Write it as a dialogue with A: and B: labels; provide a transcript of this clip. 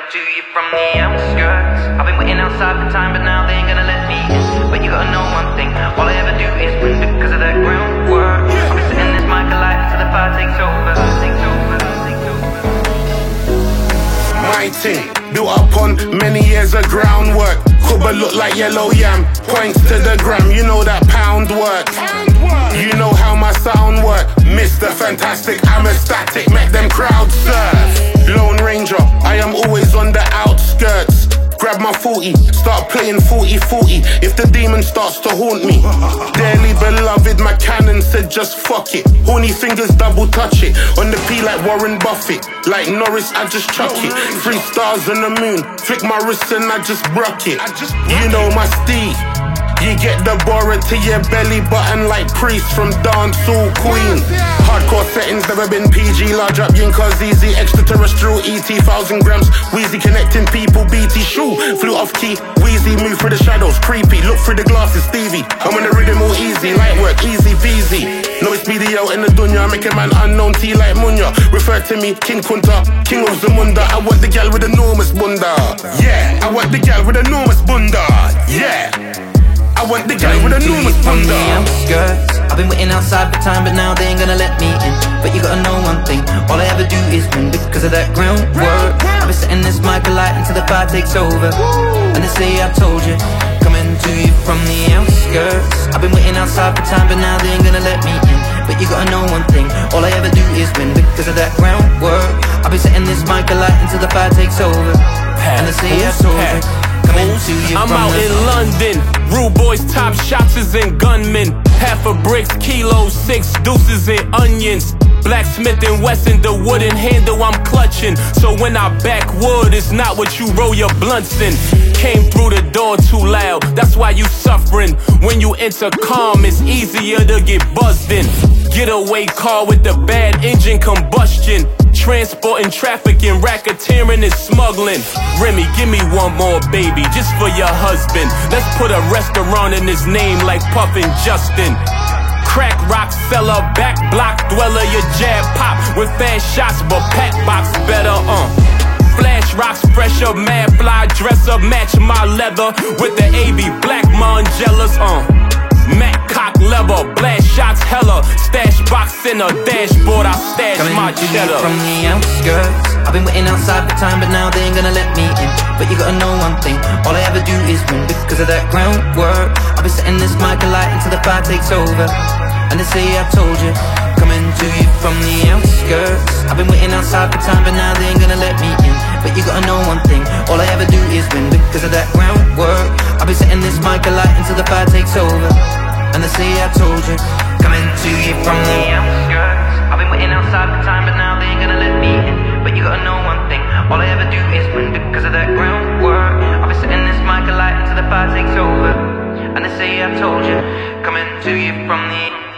A: to you from the outskirts. I've been waiting outside for time, but now they ain't gonna let me in. But you gotta know one thing, all I ever do is win because of that groundwork. I'll be sitting this mic alive till the fire takes over.
B: My team, built upon many years of groundwork. Coulda look like yellow yam, points to the gram, you know that pound work. You know how my sound work. Mr. Fantastic, I'm a static, make them crowds surf. Lone Ranger, I am always on the outskirts. Grab my 40, start playing 40-40 if the demon starts to haunt me. Dearly beloved, my cannon said just fuck it. Horny fingers double touch it. On the P like Warren Buffett. Like Norris, I just chuck it. 3 stars on the moon, flick my wrist and I just brock it. You know my steed. You get the borrow to your belly button like Priest from Dancehall Queen. Hardcore settings, never been PG. Large up Yinkers, easy, extraterrestrial ET, 1,000 grams. Wheezy connecting people, BT shoe. Flew off key, Wheezy, move through the shadows, creepy. Look through the glasses, Stevie. I'm on the rhythm all easy, light work, easy peasy. No, it's BDO in the dunya, make a man unknown T like Munya. Refer to me, King Kunta, King of Zamunda. I want the gal with enormous bunda. Yeah, I want the gal with enormous bunda. Yeah. I want the guy with a enormous bunda.
A: I've been waiting outside for time, but now they ain't gonna let me in. But you gotta know one thing, all I ever do is win because of that groundwork. I've been setting this mic alight until the fire takes over. And they say I told you, coming to you from the outskirts. I've been waiting outside for time, but now they ain't gonna let me in. But you gotta know one thing, all I ever do is win because of that groundwork. I've been setting this mic alight until the fire takes over. And they say I told you,
C: I'm out in London, rude boys, top shots and gunmen. Half a bricks, kilos, 6 deuces and onions. Blacksmith and Wesson, the wooden handle I'm clutching. So when I back wood, it's not what you roll your blunts in. Came through the door too loud, that's why you suffering. When you enter calm, it's easier to get buzzed in. Getaway car with the bad engine combustion. Transporting, trafficking, racketeering and smuggling. Remy, give me one more baby, just for your husband. Let's put a restaurant in his name like Puffin' Justin. Crack rock seller, back block dweller, your jab pop with fast shots, but pack box better, Flash rocks fresher, mad fly dresser, match my leather with the AB black Mangellas, Mac cock lever, blast shots hella, stash box in a dashboard, I stash my cheddar.
A: From the outskirts, I've been waiting outside for time, but now they ain't gonna let me in. But you gotta know one thing, all I ever do is win because of that groundwork. I've been setting this mic alight until the fire takes over. And they say I told you, coming to you from the outskirts. I've been waiting outside for time, but now they ain't gonna let me in. But you gotta know one thing, all I ever do is win because of that groundwork. I've been setting this mic alight until the fire takes over. And they say I told you, coming to you from the outskirts. I've been waiting outside for time, but now they ain't gonna let me in. But you gotta know one thing, all I ever do is win because of that groundwork. I've been setting this mic alight until the fire takes over. And they say I told you, coming to you from the